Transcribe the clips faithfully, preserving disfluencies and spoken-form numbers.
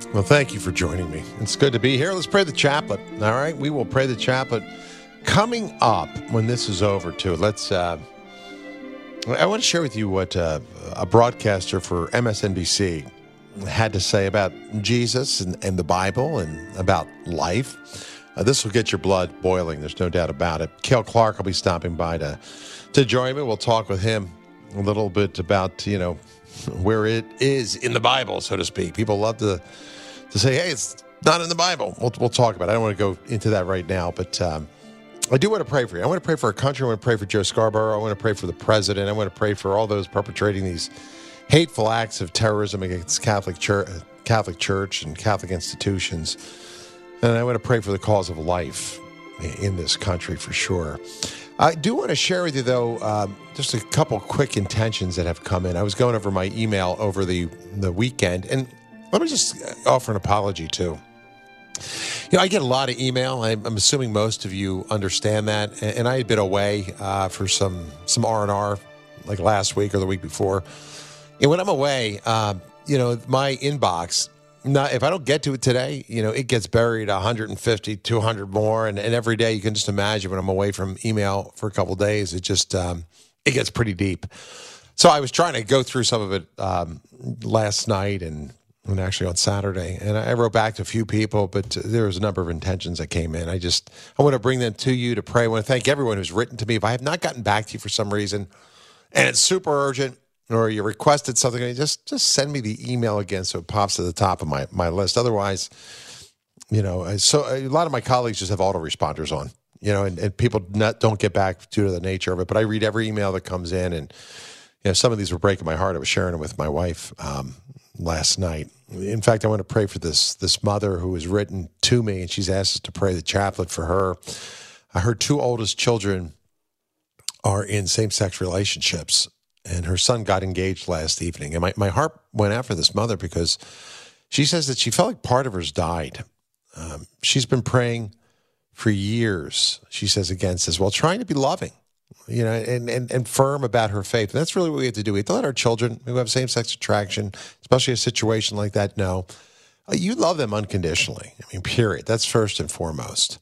Well, thank you for joining me. It's good to be here. Let's pray the chaplet. All right, we will pray the chaplet. Coming up when this is over, too, let's. Uh, I want to share with you what uh, a broadcaster for M S N B C had to say about Jesus and, and the Bible and about life. Uh, this will get your blood boiling. There's no doubt about it. Cale Clark will be stopping by to to join me. We'll talk with him a little bit about, you know, where it is in the Bible, so to speak. People love to to say, hey, it's not in the Bible. We'll, we'll talk about it. I don't want to go into that right now, but um, I do want to pray for you. I want to pray for our country. I want to pray for Joe Scarborough. I want to pray for the president. I want to pray for all those perpetrating these hateful acts of terrorism against Catholic Church, Catholic Church and Catholic institutions. And I want to pray for the cause of life in this country for sure. I do want to share with you, though, um, just a couple quick intentions that have come in. I was going over my email over the, the weekend, and let me just offer an apology, too. You know, I get a lot of email. I'm, I'm assuming most of you understand that. And, and I had been away uh, for some some R and R, like last week or the week before. And when I'm away, uh, you know, my inbox, not, if I don't get to it today, you know, it gets buried one hundred fifty, two hundred more. And, and every day, you can just imagine when I'm away from email for a couple of days, it just, um, it gets pretty deep. So I was trying to go through some of it um, last night and And actually on Saturday, and I wrote back to a few people, but there was a number of intentions that came in. I just, I want to bring them to you to pray. I want to thank everyone who's written to me. If I have not gotten back to you for some reason, and it's super urgent, or you requested something, just just send me the email again so it pops to the top of my, my list. Otherwise, you know, so a lot of my colleagues just have autoresponders on, you know, and, and people not, don't get back due to the nature of it. But I read every email that comes in, and you know, some of these were breaking my heart. I was sharing them with my wife um, last night. In fact, I want to pray for this this mother who has written to me, and she's asked us to pray the chaplet for her. Uh, her two oldest children are in same-sex relationships, and her son got engaged last evening. And my, my heart went out for this mother because she says that she felt like part of her's died. Um, she's been praying for years, she says, against this, while trying to be loving, you know, and, and, and firm about her faith. And that's really what we have to do. We have to let our children who have same-sex attraction, especially a situation like that, know uh, you love them unconditionally. I mean, period. That's first and foremost.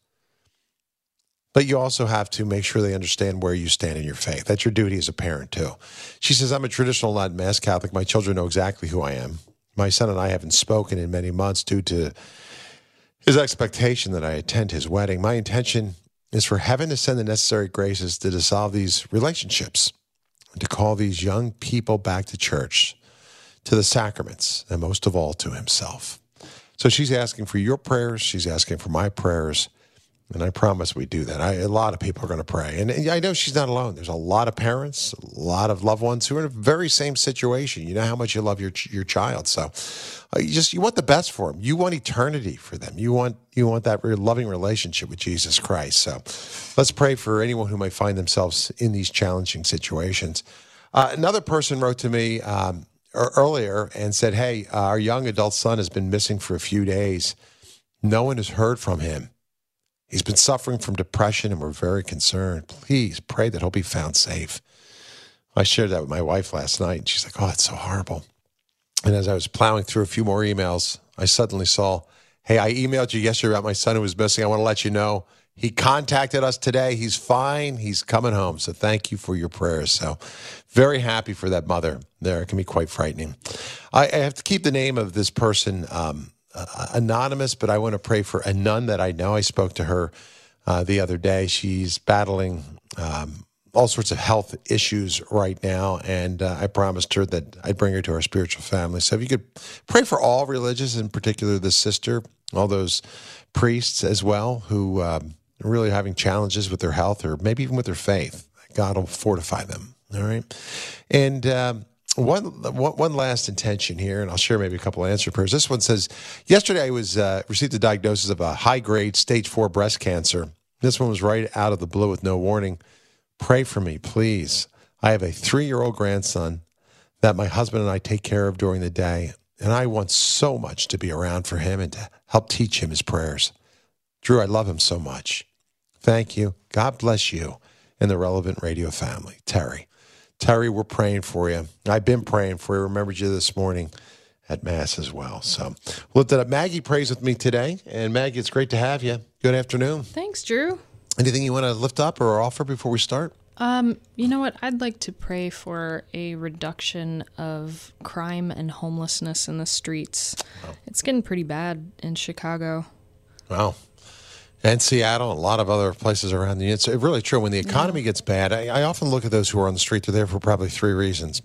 But you also have to make sure they understand where you stand in your faith. That's your duty as a parent, too. She says, I'm a traditional, not mass Catholic. My children know exactly who I am. My son and I haven't spoken in many months due to his expectation that I attend his wedding. My intention is for heaven to send the necessary graces to dissolve these relationships, and to call these young people back to church, to the sacraments, and most of all to himself. So she's asking for your prayers. She's asking for my prayers. And I promise we do that. I, a lot of people are going to pray. And, and I know she's not alone. There's a lot of parents, a lot of loved ones who are in a very same situation. You know how much you love your your child. So uh, you just you want the best for them. You want eternity for them. You want you want that re- loving relationship with Jesus Christ. So let's pray for anyone who might find themselves in these challenging situations. Uh, another person wrote to me um, earlier and said, hey, uh, our young adult son has been missing for a few days. No one has heard from him. He's been suffering from depression, and we're very concerned. Please pray that he'll be found safe. I shared that with my wife last night, and she's like, oh, it's so horrible. And as I was plowing through a few more emails, I suddenly saw, hey, I emailed you yesterday about my son who was missing. I want to let you know he contacted us today. He's fine. He's coming home. So thank you for your prayers. So very happy for that mother there. It can be quite frightening. I, I have to keep the name of this person um Uh, anonymous, but I want to pray for a nun that I know. I spoke to her uh, the other day. She's battling um, all sorts of health issues right now, and uh, I promised her that I'd bring her to our spiritual family. So if you could pray for all religious, in particular this sister, all those priests as well who um, are really having challenges with their health or maybe even with their faith. God will fortify them, all right? And um, One, one one last intention here, and I'll share maybe a couple of answer prayers. This one says, yesterday I was uh, received a diagnosis of a high-grade stage four breast cancer. This one was right out of the blue with no warning. Pray for me, please. I have a three-year-old grandson that my husband and I take care of during the day, and I want so much to be around for him and to help teach him his prayers. Drew, I love him so much. Thank you. God bless you and the Relevant Radio family. Terry. Terry, we're praying for you. I've been praying for you. I remembered you this morning. at Mass as well. So lift it up. Maggie prays with me today. And Maggie, it's great to have you. Good afternoon. Thanks, Drew. Anything you want to lift up or offer before we start? Um, you know what? I'd like to pray for a reduction of crime and homelessness in the streets. Wow. It's getting pretty bad in Chicago. Wow. And Seattle, and a lot of other places around the Union. It's really true. When the economy yeah. gets bad, I, I often look at those who are on the street. They're there for probably three reasons.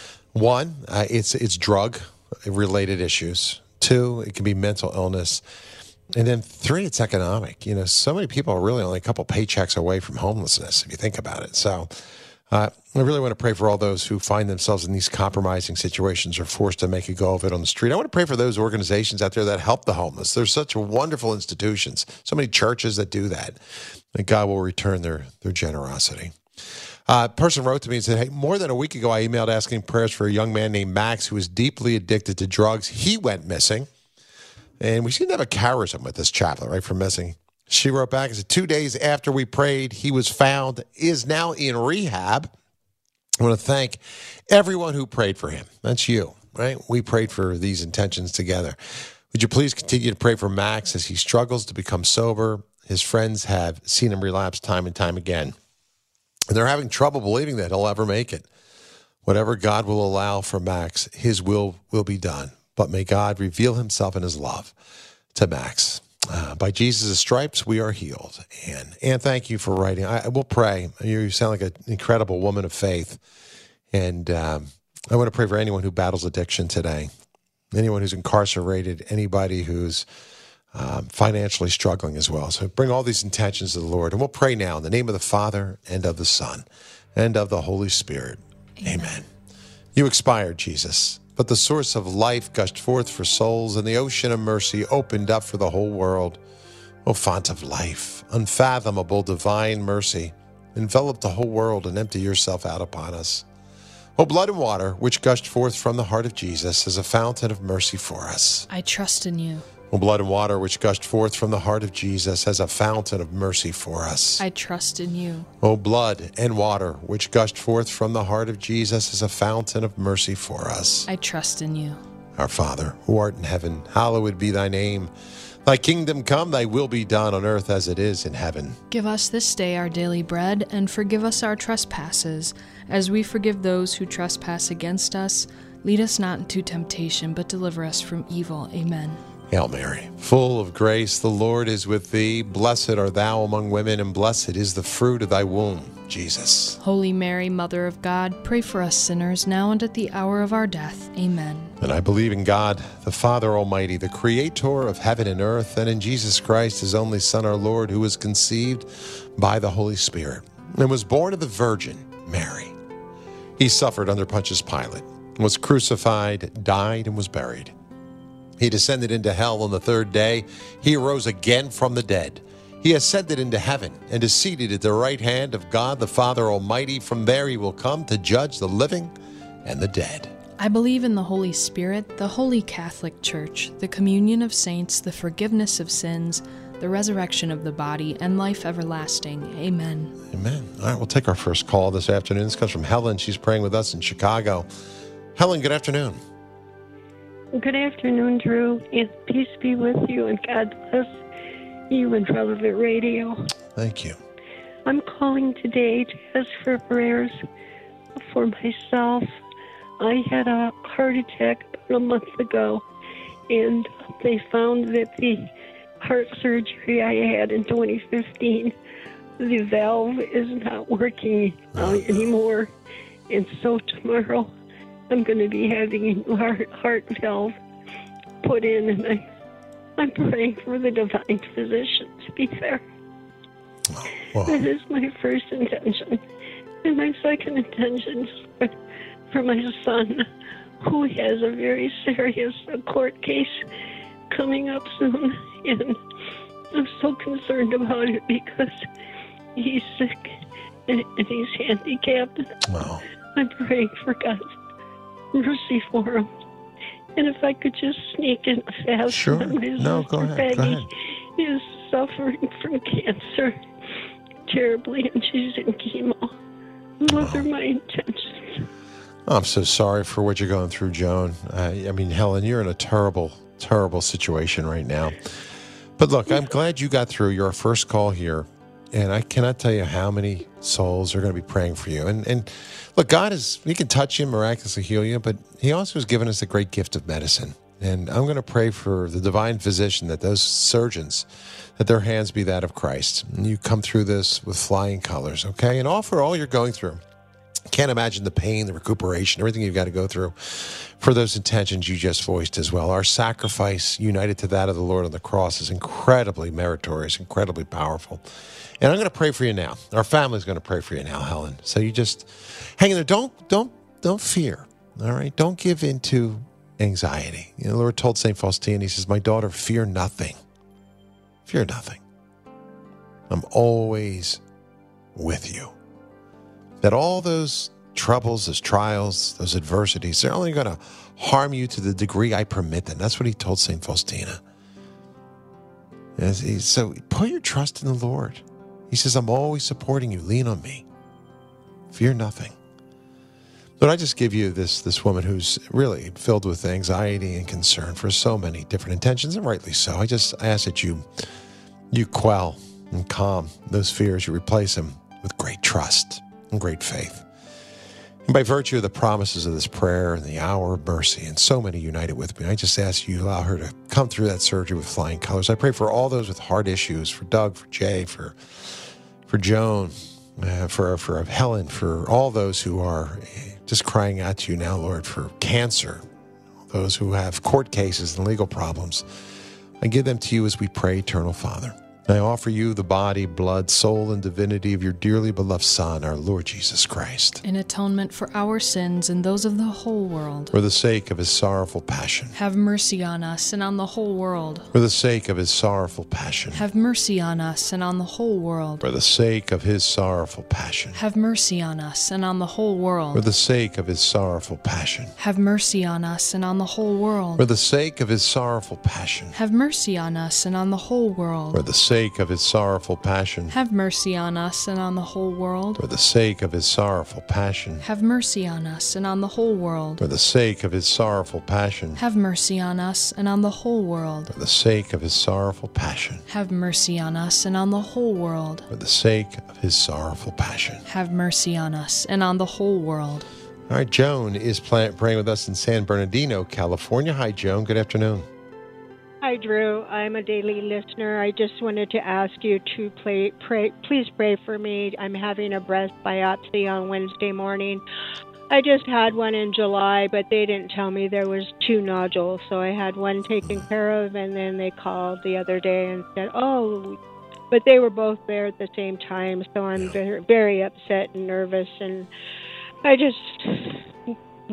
One, uh, it's it's drug-related issues. Two, it can be mental illness. And then three, it's economic. You know, so many people are really only a couple paychecks away from homelessness, if you think about it. So uh, I really want to pray for all those who find themselves in these compromising situations or forced to make a go of it on the street. I want to pray for those organizations out there that help the homeless. There's such wonderful institutions, so many churches that do that. And God will return their, their generosity. Uh, a person wrote to me and said, hey, more than a week ago, I emailed asking prayers for a young man named Max who was deeply addicted to drugs. He went missing. And we seem to have a charism with this chaplain, right, for missing. She wrote back and said, two days after we prayed, he was found, is now in rehab. I want to thank everyone who prayed for him. That's you, right? We prayed for these intentions together. Would you please continue to pray for Max as he struggles to become sober? His friends have seen him relapse time and time again. And they're having trouble believing that he'll ever make it. Whatever God will allow for Max, his will will be done. But may God reveal himself in his love to Max. Uh, by Jesus' stripes, we are healed. And Ann, thank you for writing. I, I will pray. You sound like an incredible woman of faith. And um, I want to pray for anyone who battles addiction today, anyone who's incarcerated, anybody who's um, financially struggling as well. So bring all these intentions to the Lord. And we'll pray now in the name of the Father and of the Son and of the Holy Spirit. Amen. Amen. You expired, Jesus. But the source of life gushed forth for souls, and the ocean of mercy opened up for the whole world. O font of life, unfathomable divine mercy, envelop the whole world and empty yourself out upon us. O blood and water, which gushed forth from the heart of Jesus as a fountain of mercy for us. I trust in you. O blood and water, which gushed forth from the heart of Jesus as a fountain of mercy for us. I trust in you. O blood and water, which gushed forth from the heart of Jesus as a fountain of mercy for us. I trust in you. Our Father, who art in heaven, hallowed be thy name. Thy kingdom come, thy will be done on earth as it is in heaven. Give us this day our daily bread, and forgive us our trespasses, as we forgive those who trespass against us. Lead us not into temptation, but deliver us from evil. Amen. Hail Mary, full of grace, the Lord is with thee. Blessed art thou among women, and blessed is the fruit of thy womb, Jesus. Holy Mary, Mother of God, pray for us sinners, now and at the hour of our death. Amen. And I believe in God, the Father Almighty, the Creator of heaven and earth, and in Jesus Christ, his only Son, our Lord, who was conceived by the Holy Spirit, and was born of the Virgin Mary. He suffered under Pontius Pilate, was crucified, died, and was buried. He descended into hell on the third day. He arose again from the dead. He ascended into heaven and is seated at the right hand of God the Father Almighty. From there he will come to judge the living and the dead. I believe in the Holy Spirit, the Holy Catholic Church, the communion of saints, the forgiveness of sins, the resurrection of the body, and life everlasting. Amen. Amen. All right, we'll take our first call this afternoon. This comes from Helen. She's praying with us in Chicago. Helen, good afternoon. Good afternoon, Drew, and peace be with you, and God bless you and Relevant Radio. Thank you. I'm calling today to ask for prayers for myself. I had a heart attack about a month ago, and they found that the heart surgery I had in twenty fifteen, the valve is not working uh, anymore, and so tomorrow I'm going to be having a new heart, heart valve put in, and I, I'm praying for the divine physician to be there. Oh, wow. That is my first intention. And my second intention is for, for my son, who has a very serious court case coming up soon. And I'm so concerned about it because he's sick and, and he's handicapped. Wow. I'm praying for God's mercy for him. And if I could just sneak in fast. Sure. My No, go ahead. Peggy Go ahead. is suffering from cancer terribly, and she's in chemo. Those Oh. are my intentions. I'm so sorry for what you're going through, Joan. Uh, I mean, Helen, you're in a terrible, terrible situation right now. But look, I'm glad you got through. You're our first call here. And I cannot tell you how many souls are going to be praying for you. And and look, God is, He can touch you, miraculously heal you, but He also has given us the great gift of medicine. And I'm going to pray for the divine physician, that those surgeons, that their hands be that of Christ. And you come through this with flying colors, okay? And all for all you're going through. Can't imagine the pain, the recuperation, everything you've got to go through for those intentions you just voiced as well. Our sacrifice united to that of the Lord on the cross is incredibly meritorious, incredibly powerful. And I'm going to pray for you now. Our family's going to pray for you now, Helen. So you just hang in there. Don't, don't, don't fear. All right. Don't give in to anxiety. You know, the Lord told Saint Faustina, He says, "My daughter, fear nothing. Fear nothing. I'm always with you." That all those troubles, those trials, those adversities, they're only going to harm you to the degree I permit them. That's what He told Saint Faustina. So put your trust in the Lord. He says, "I'm always supporting you. Lean on me. Fear nothing." But I just give you this this woman who's really filled with anxiety and concern for so many different intentions, and rightly so. I just ask that you you quell and calm those fears. You replace them with great trust and great faith. And by virtue of the promises of this prayer and the hour of mercy, and so many united with me, I just ask you allow her to come through that surgery with flying colors. I pray for all those with heart issues, for Doug, for Jay, for for Joan, uh, for for Helen, for all those who are just crying out to you now, Lord, for cancer, those who have court cases and legal problems. I give them to you as we pray, Eternal Father. I offer you the body, blood, soul, and divinity of your dearly beloved Son, our Lord Jesus Christ, in atonement for our sins and those of the whole world. For the sake of His sorrowful passion. Have mercy on us and on the whole world. For the sake of His sorrowful passion. Have mercy on us and on the whole world. For the sake of His sorrowful passion. Have mercy on us and on the whole world. For the sake of His sorrowful passion. Have mercy on us and on the whole world. For the sake of His sorrowful passion. Have mercy on us and on the whole world. For the sake of His sorrowful passion. Have mercy on us and on the whole world. For the sake of His sorrowful passion. Have mercy on us and on the whole world. For the sake of His sorrowful passion. Have mercy on us and on the whole world. For the sake of His sorrowful passion. Have mercy on us and on the whole world. For the sake of His sorrowful passion. Have mercy on us and on the whole world. All right, Joan is play- praying with us in San Bernardino, California. Hi, Joan. Good afternoon. Hi, Drew. I'm a daily listener. I just wanted to ask you to play, pray, please pray for me. I'm having a breast biopsy on Wednesday morning. I just had one in July, but they didn't tell me there was two nodules. So I had one taken care of, and then they called the other day and said, oh, but they were both there at the same time. So I'm very, very upset and nervous, and I just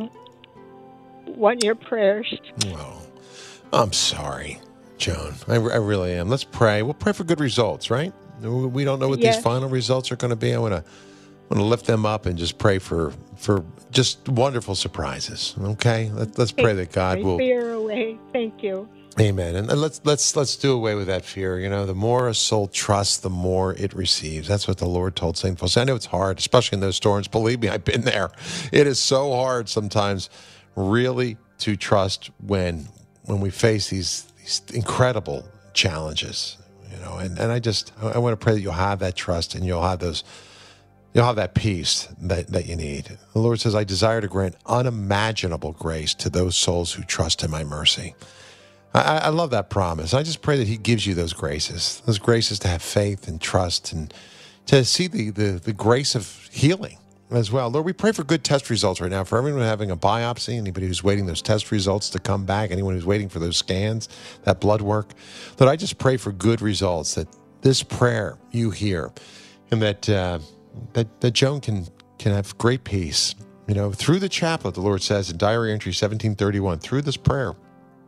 want your prayers. Well, I'm sorry, Joan. I, I really am. Let's pray. We'll pray for good results, right? We don't know what Yes. these final results are going to be. I want to want to lift them up and just pray for for just wonderful surprises. Okay, Let, let's pray that God will. Fear away. Thank you. Amen. And let's let's let's do away with that fear. You know, the more a soul trusts, the more it receives. That's what the Lord told Saint Faustina. I know it's hard, especially in those storms. Believe me, I've been there. It is so hard sometimes, really, to trust when when we face these these incredible challenges. You know, and, and I just I want to pray that you'll have that trust and you'll have those you'll have that peace that, that you need. The Lord says, I desire to grant unimaginable grace to those souls who trust in my mercy. I, I love that promise. I just pray that He gives you those graces, those graces to have faith and trust and to see the, the, the grace of healing as well. Lord, we pray for good test results right now for everyone having a biopsy, anybody who's waiting those test results to come back, anyone who's waiting for those scans, that blood work. Lord, I just pray for good results, that this prayer you hear and that uh, that, that Joan can, can have great peace. You know, through the chaplet, the Lord says in Diary Entry seventeen thirty-one, through this prayer,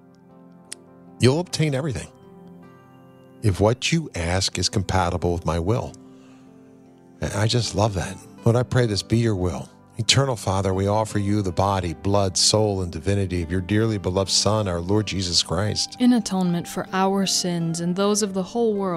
you'll obtain everything if what you ask is compatible with my will. And I just love that. Lord, I pray this be your will. Eternal Father, we offer you the body, blood, soul, and divinity of your dearly beloved Son, our Lord Jesus Christ. In atonement for our sins and those of the whole world.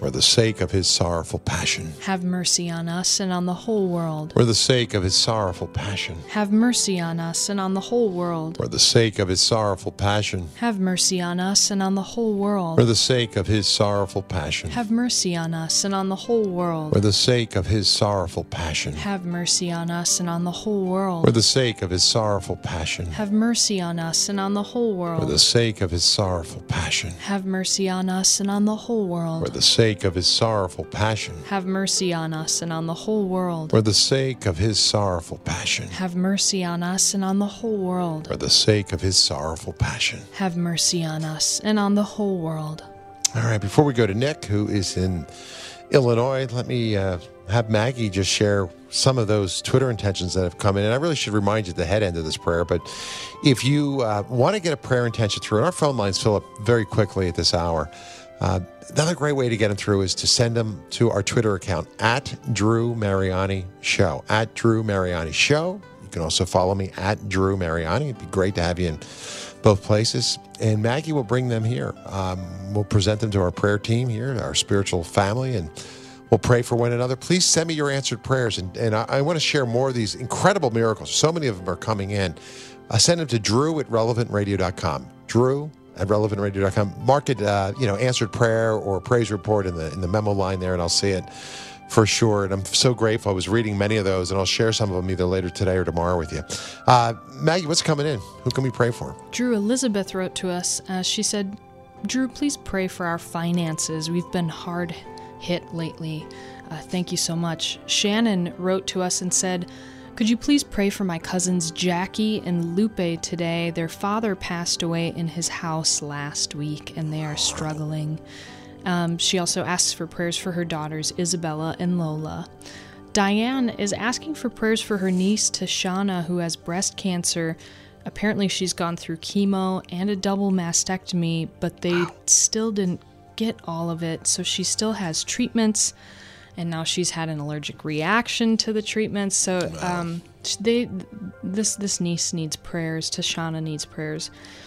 For the sake of his sorrowful passion. Have mercy on us and on the whole world. For the sake of his sorrowful passion. Have mercy on us and on the whole world. For the sake of his sorrowful passion. Have mercy on us and on the whole world. For the sake of his sorrowful passion. Have mercy on us and on the whole world. For the sake of his sorrowful passion. Have mercy on us and on the whole world. For the sake of his sorrowful passion. Have mercy on us and on the whole world. For the sake of his sorrowful passion. Have mercy on us and on the whole world. For the sake of his sorrowful passion. Have mercy on us and on the whole world. For the sake of his sorrowful passion. Have mercy on us and on the whole world. For the sake of his sorrowful passion. Have mercy on us and on the whole world. All right, before we go to Nick, who is in Illinois, let me uh, have Maggie just share some of those Twitter intentions that have come in. And I really should remind you at the head end of this prayer, but if you uh, want to get a prayer intention through, and our phone lines fill up very quickly at this hour, uh, another great way to get them through is to send them to our Twitter account, at Drew Mariani Show, at Drew Mariani Show. You can also follow me, at Drew Mariani. It'd be great to have you in both places. And Maggie will bring them here. Um, we'll present them to our prayer team here, our spiritual family, and we'll pray for one another. Please send me your answered prayers. And, and I, I want to share more of these incredible miracles. So many of them are coming in. I send them to Drew at relevant radio dot com. Drew at relevant radio dot com. Mark it, uh, you know, answered prayer or praise report in the in the memo line there, and I'll see it for sure. And I'm so grateful. I was reading many of those, and I'll share some of them either later today or tomorrow with you. Uh, Maggie, what's coming in? Who can we pray for? Drew, Elizabeth wrote to us. Uh, she said, Drew, please pray for our finances. We've been hard hit lately. Uh, thank you so much. Shannon wrote to us and said, could you please pray for my cousins Jackie and Lupe today? Their father passed away in his house last week, and they are struggling. Um, she also asks for prayers for her daughters, Isabella and Lola. Diane is asking for prayers for her niece, Tashana, who has breast cancer. Apparently she's gone through chemo and a double mastectomy, but they wow. still didn't get all of it, so she still has treatments, and now she's had an allergic reaction to the treatments. So um, they, this, this niece needs prayers. Tashana needs prayers.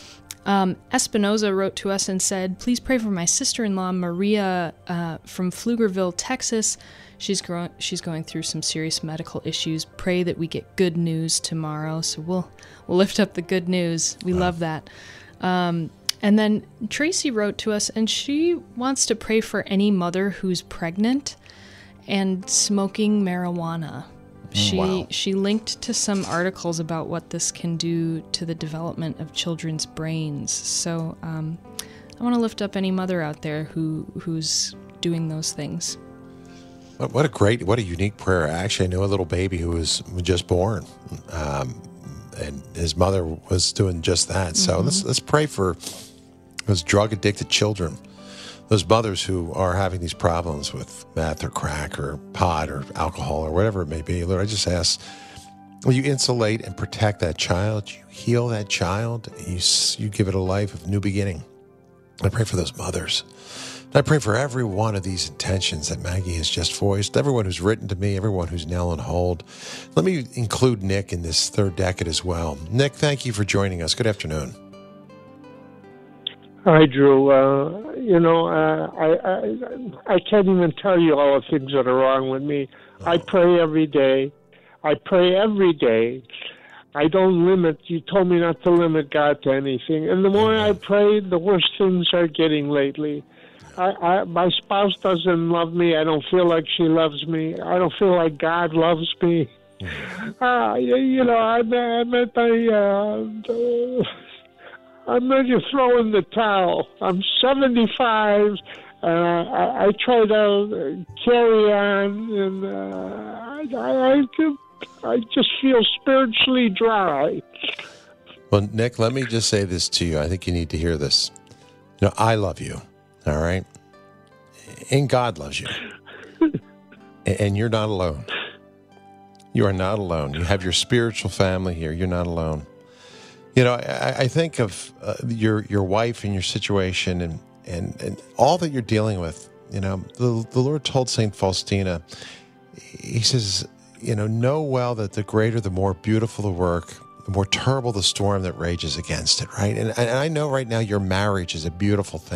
Um, Espinoza wrote to us and said, please pray for my sister-in-law, Maria, uh, from Pflugerville, Texas. She's, grow- she's going through some serious medical issues. Pray that we get good news tomorrow. So we'll, we'll lift up the good news. We wow. love that. Um, and then Tracy wrote to us, and she wants to pray for any mother who's pregnant and smoking marijuana. She wow. she linked to some articles about what this can do to the development of children's brains. So um, I want to lift up any mother out there who who's doing those things. What a great, what a unique prayer. Actually, I know a little baby who was just born, um, and his mother was doing just that. So mm-hmm. let's let's pray for those drug-addicted children. Those mothers who are having these problems with meth or crack or pot or alcohol or whatever it may be, Lord, I just ask, will you insulate and protect that child? You heal that child. You, you give it a life of new beginning. I pray for those mothers. And I pray for every one of these intentions that Maggie has just voiced, everyone who's written to me, everyone who's now on hold. Let me include Nick in this third decade as well. Nick, thank you for joining us. Good afternoon. Hi, Drew. Uh, you know, uh, I, I I can't even tell you all the things that are wrong with me. Oh. I pray every day. I pray every day. I don't limit. You told me not to limit God to anything. And the more mm-hmm. I pray, the worse things are getting lately. I, I, my spouse doesn't love me. I don't feel like she loves me. I don't feel like God loves me. Mm-hmm. Uh, you, you know, I'm, I'm at the... Uh, uh, I'm ready to throw in the towel. I'm seventy-five, and I, I, I try to carry on, and uh, I, I, I just feel spiritually dry. Well, Nick, let me just say this to you. I think you need to hear this. You know, I love you, all right? And God loves you. And you're not alone. You are not alone. You have your spiritual family here. You're not alone. You know, I, I think of uh, your your wife and your situation and, and, and all that you're dealing with. You know, the, the Lord told Saint Faustina, he says, you know, know well that the greater, the more beautiful the work, the more terrible the storm that rages against it, right? And, and I know right now your marriage is a beautiful thing.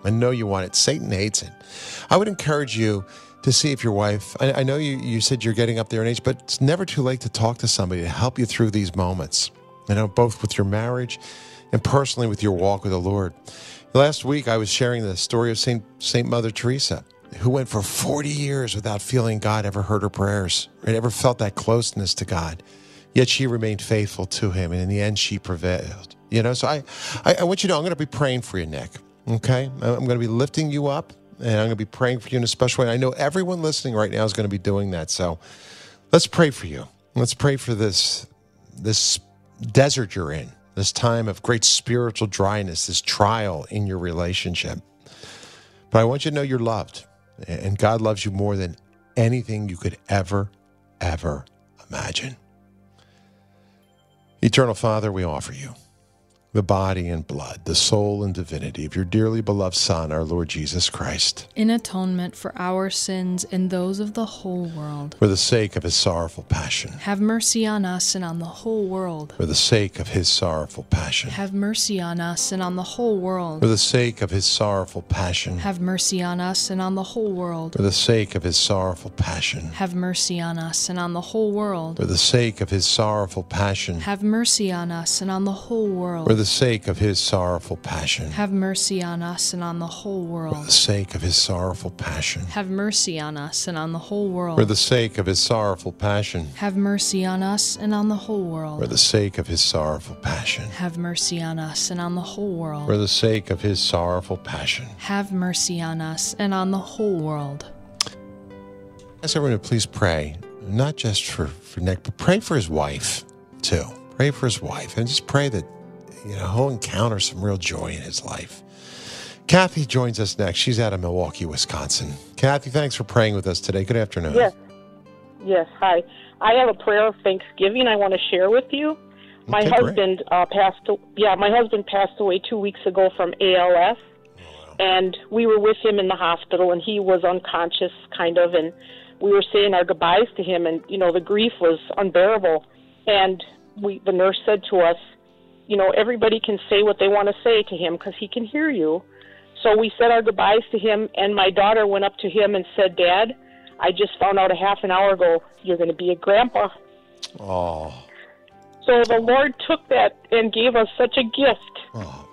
I know you want it. Satan hates it. I would encourage you to see if your wife, I, I know you, you said you're getting up there in age, but it's never too late to talk to somebody to help you through these moments. You know, both with your marriage and personally with your walk with the Lord. Last week, I was sharing the story of Saint Saint Mother Teresa, who went for forty years without feeling God ever heard her prayers, or ever felt that closeness to God. Yet she remained faithful to him, and in the end, she prevailed. You know, so I, I, I want you to know, I'm going to be praying for you, Nick, okay? I'm going to be lifting you up, and I'm going to be praying for you in a special way. I know everyone listening right now is going to be doing that, so let's pray for you. Let's pray for this, this desert you're in, this time of great spiritual dryness, this trial in your relationship. But I want you to know you're loved, and God loves you more than anything you could ever, ever imagine. Eternal Father, we offer you the body and blood, the soul and divinity of your dearly beloved Son, our Lord Jesus Christ, in atonement for our sins and those of the whole world. For the sake of his sorrowful passion. Have mercy on us and on the whole world. For the sake of his sorrowful passion. Have mercy on us and on the whole world. For the sake of his sorrowful passion. Have mercy on us and on the whole world. For the sake of his sorrowful passion. Have mercy on us and on the whole world. For the sake of his sorrowful passion. Have mercy on us and on the whole world. For the sake of his sorrowful passion. Have mercy on us and on the whole For world. the sake of his sorrowful passion. Have mercy on us and on the whole world. For the sake of his sorrowful passion. Have mercy on us and on the whole world. For the sake of his sorrowful passion. Have mercy on us and on the whole world. For the sake of his sorrowful passion. Have mercy on us and on the whole world. Ask everyone to please pray, not just for, for Nick, but pray for his wife, too. Pray for his wife, and just pray that, you know, he'll encounter some real joy in his life. Kathy joins us next. She's out of Milwaukee, Wisconsin. Kathy, thanks for praying with us today. Good afternoon. Yes. Yes, hi. I have a prayer of thanksgiving I want to share with you. My Okay, husband uh, passed. Yeah, my husband passed away two weeks ago from A L S, wow. and we were with him in the hospital, and he was unconscious, kind of, and we were saying our goodbyes to him, and you know the grief was unbearable. And we, the nurse said to us, you know, everybody can say what they want to say to him because he can hear you. So we said our goodbyes to him, and my daughter went up to him and said, Dad, I just found out a half an hour ago you're going to be a grandpa. Oh. So the Lord took that and gave us such a gift. Oh.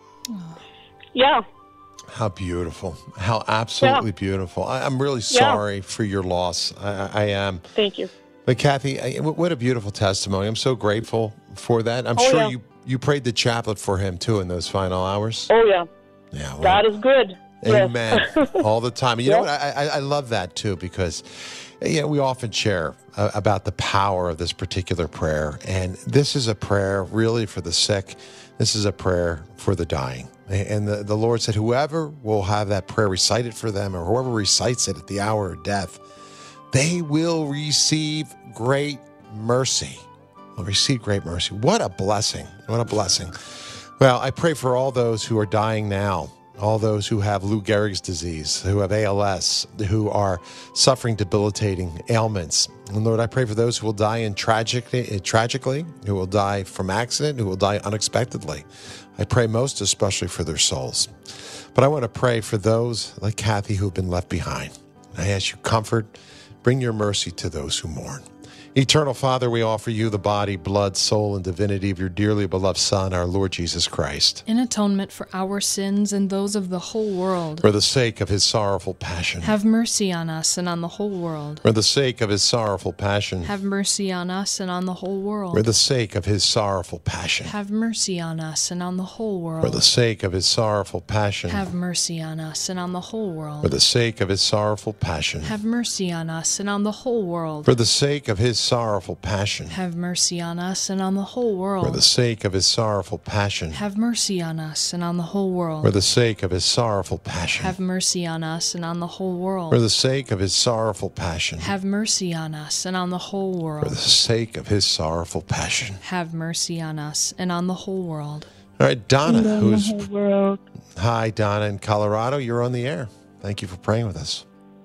Yeah. How beautiful. How absolutely Yeah. beautiful. I, I'm really sorry yeah. for your loss. I, I, I am. Thank you. But Kathy, I, what a beautiful testimony. I'm so grateful for that. I'm oh, sure yeah. you, you prayed the chaplet for him, too, in those final hours. Oh, yeah. Yeah. Well, God is good. Amen. Yes. All the time. You Yep. know what? I, I, I love that, too, because you know, we often share uh, about the power of this particular prayer. And this is a prayer really for the sick. This is a prayer for the dying. And the, the Lord said, whoever will have that prayer recited for them, or whoever recites it at the hour of death, they will receive great mercy. Will receive great mercy. What a blessing. What a blessing. Well, I pray for all those who are dying now, all those who have Lou Gehrig's disease, who have A L S, who are suffering debilitating ailments. And Lord, I pray for those who will die in tragically, tragically, who will die from accident, who will die unexpectedly. I pray most especially for their souls. But I want to pray for those like Kathy who have been left behind. I ask you comfort, bring your mercy to those who mourn. Eternal Father, we offer you the body, blood, soul, and divinity of your dearly beloved Son, our Lord Jesus Christ. In atonement for our sins and those of the whole world. For the sake of his sorrowful passion. Have mercy on us and on the whole world. For the sake of his sorrowful passion. Have mercy on us and on the whole world. For the sake of his sorrowful passion. Have mercy on us and on the whole world. For the sake of his sorrowful passion. Have mercy on us and on the whole world. For the sake of his sorrowful passion. Have mercy on us and on the whole world. For the sake of his sorrowful passion. Have mercy on us and on the whole world. For the sake of his sorrowful passion. Have mercy on us and on the whole world. For the sake of his sorrowful passion. Have mercy on us and on the whole world. For the sake of his sorrowful passion. Have mercy on us and on the whole world. For the sake of his sorrowful passion. Have mercy on us and on the whole world. All right, Donna, who's... The whole world. Hi, Donna in Colorado. You're on the air. Thank you for praying with us.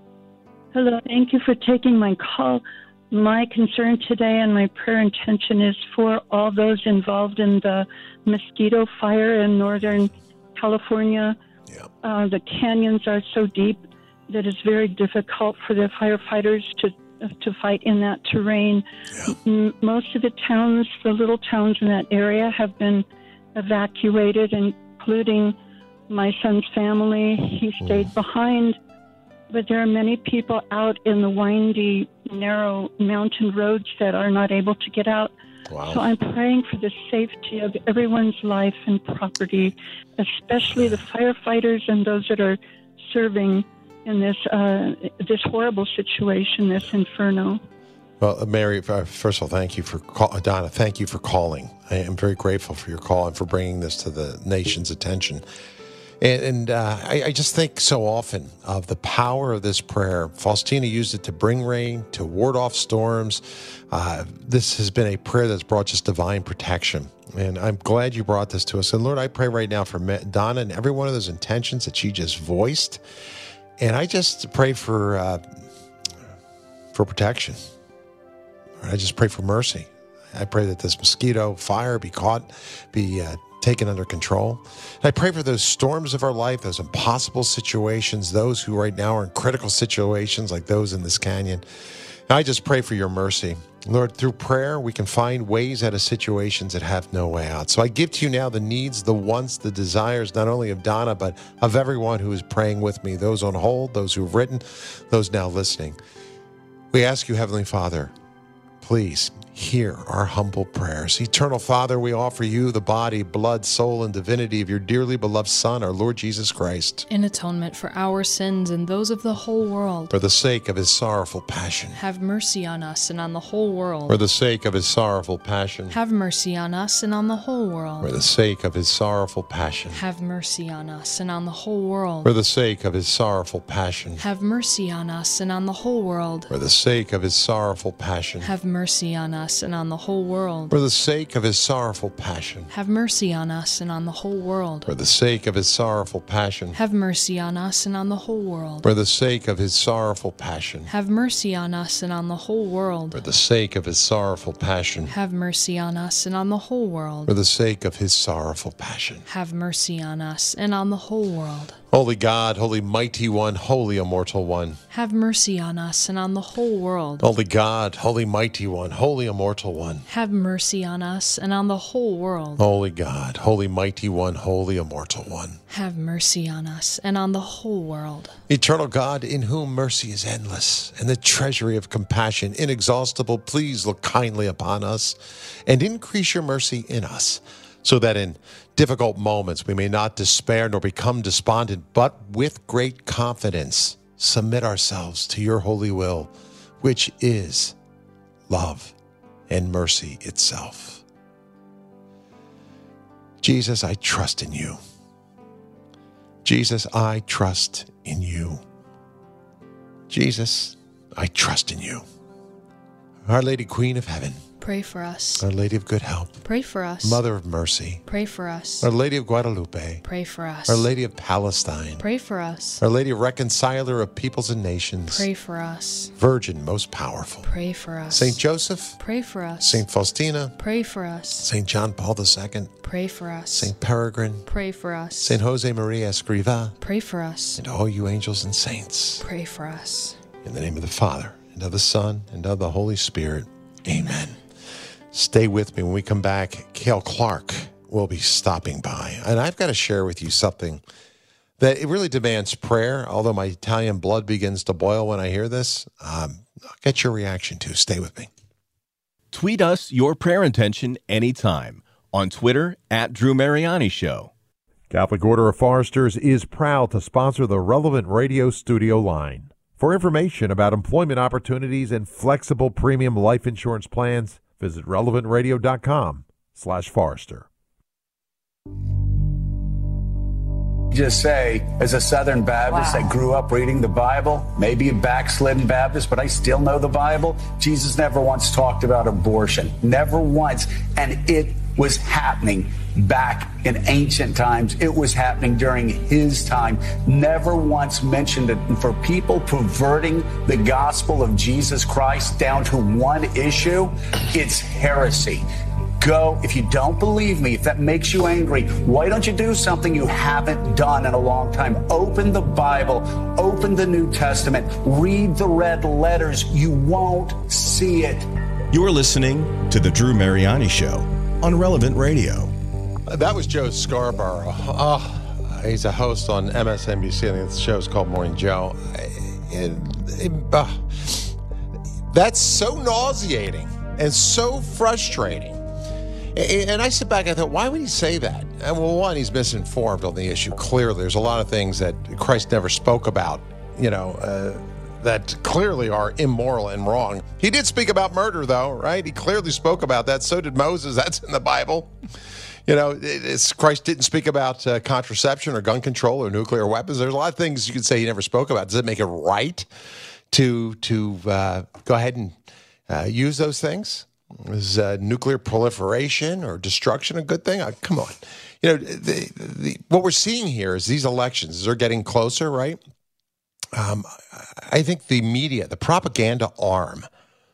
Hello. Thank you for taking my call. My concern today and my prayer intention is for all those involved in the mosquito fire in Northern California Yeah. Uh, the canyons are so deep that it's very difficult for the firefighters to to fight in that terrain. Yeah. M- most of the towns, the little towns in that area, have been evacuated, including my son's family. He stayed behind, but there are many people out in the windy, narrow mountain roads that are not able to get out. Wow. So I'm praying for the safety of everyone's life and property, especially the firefighters and those that are serving in this uh, this horrible situation, this inferno. Well, Mary, first of all, thank you for call- Donna. Thank you for calling. I am very grateful for your call and for bringing this to the nation's attention. And, and uh, I, I just think so often of the power of this prayer. Faustina used it to bring rain, to ward off storms. Uh, this has been a prayer that's brought just divine protection. And I'm glad you brought this to us. And Lord, I pray right now for Donna and every one of those intentions that she just voiced. And I just pray for uh, for protection. I just pray for mercy. I pray that this mosquito fire be caught, be uh, taken under control. And I pray for those storms of our life, those impossible situations, those who right now are in critical situations like those in this canyon. And I just pray for your mercy. Lord, through prayer, we can find ways out of situations that have no way out. So I give to you now the needs, the wants, the desires, not only of Donna, but of everyone who is praying with me, those on hold, those who have written, those now listening. We ask you, Heavenly Father, please hear our humble prayers. Eternal Father, we offer you the body, blood, soul, and divinity of your dearly beloved Son, our Lord Jesus Christ, in atonement for our sins and those of the whole world. For the sake of his sorrowful passion. Have mercy on us and on the whole world. For the sake of his sorrowful passion. Have mercy on us and on the whole world. For the sake of his sorrowful passion. Have mercy on us and on the whole world. For the sake of his sorrowful passion. Have mercy on us and on the whole world. For the sake of his sorrowful passion. Have mercy on us and on the whole world. For the sake of his sorrowful passion. Have mercy on us and on the whole world. For the sake of his sorrowful passion. Have mercy on us and on the whole world. For the sake of his sorrowful passion. Have mercy on us and on the whole world. For the sake of his sorrowful passion. Have mercy on us and on the whole world. For the sake of his sorrowful passion. Have mercy on us and on the whole world. Holy God, holy mighty one, holy immortal one. Have mercy on us and on the whole world. Holy God, holy mighty one, holy immortal one. Have mercy on us and on the whole world. Holy God, holy mighty one, holy immortal one. Have mercy on us and on the whole world. Eternal God, in whom mercy is endless and the treasury of compassion inexhaustible, please look kindly upon us and increase your mercy in us, so that in difficult moments we may not despair nor become despondent, but with great confidence submit ourselves to your holy will, which is love and mercy itself. Jesus, I trust in you. Jesus, I trust in you. Jesus, I trust in you. Our Lady Queen of Heaven, Pray for us. Our Lady of Good Help, Pray for us. Mother of Mercy, Pray for us. Our Lady of Guadalupe, Pray for us. Our Lady of Palestine, Pray for us. Our Lady of Reconciler of Peoples and Nations, Pray for us. Virgin most powerful, Pray for us. Saint Joseph, Pray for us. Saint Faustina, Pray for us. Saint John Paul the Second, Pray for us. Saint Peregrine, Pray for us. Saint Jose Maria Escriva, Pray for us. and all you angels and saints. Pray for us. In the name of the Father, and of the Son, and of the Holy Spirit. Amen. Stay with me. When we come back, Cale Clark will be stopping by. And I've got to share with you something that it really demands prayer, although my Italian blood begins to boil when I hear this. Um, I'll get your reaction too. Stay with me. Tweet us your prayer intention anytime on Twitter at Drew Mariani Show. Catholic Order of Foresters is proud to sponsor the Relevant Radio studio line. For information about employment opportunities and flexible premium life insurance plans, visit relevant radio dot com slash Forrester. Just say, as a Southern Baptist wow. that grew up reading the Bible, maybe a backslidden Baptist, but I still know the Bible, Jesus never once talked about abortion. Never once. And it was happening back in ancient times. It was happening during his time. Never once mentioned it. And for people perverting the gospel of Jesus Christ down to one issue, it's heresy. Go. If you don't believe me, if that makes you angry, why don't you do something you haven't done in a long time? Open the Bible, open the New Testament, read the red letters. You won't see it. You're listening to The Drew Mariani Show on Relevant Radio. That was Joe Scarborough. Oh, he's a host on M S N B C. I think the show is called Morning Joe. It, it, uh, that's so nauseating and so frustrating. And I sit back and I thought, why would he say that? And well, one, he's misinformed on the issue. Clearly, there's a lot of things that Christ never spoke about, you know, uh, that clearly are immoral and wrong. He did speak about murder, though, right? He clearly spoke about that. So did Moses. That's in the Bible. You know, it's, Christ didn't speak about uh, contraception or gun control or nuclear weapons. There's a lot of things you could say he never spoke about. Does it make it right to to uh, go ahead and uh, use those things? Is uh, nuclear proliferation or destruction a good thing? Uh, come on. You know, the, the, what we're seeing here is these elections, they're getting closer, right? Um, I think the media, the propaganda arm